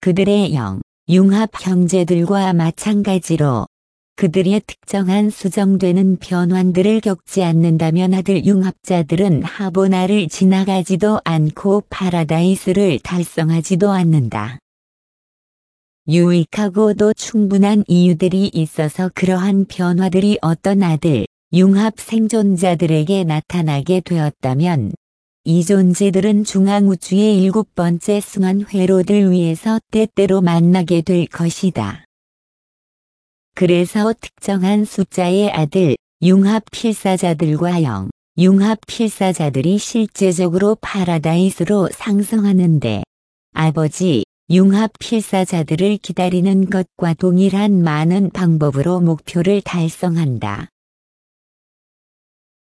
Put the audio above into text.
그들의 융합 형제들과 마찬가지로 그들의 특정한 수정되는 변환들을 겪지 않는다면 아들 융합자들은 하보나를 지나가지도 않고 파라다이스를 달성하지도 않는다. 유익하고도 충분한 이유들이 있어서 그러한 변화들이 어떤 아들 융합 생존자들에게 나타나게 되었다면 이 존재들은 중앙우주의 7번째 승한 회로들 위에서 때때로 만나게 될 것이다. 그래서 특정한 숫자의 아들 융합 필사자들과 융합 필사자들이 실제적으로 파라다이스로 상승하는데 아버지 융합 필사자들을 기다리는 것과 동일한 많은 방법으로 목표를 달성한다.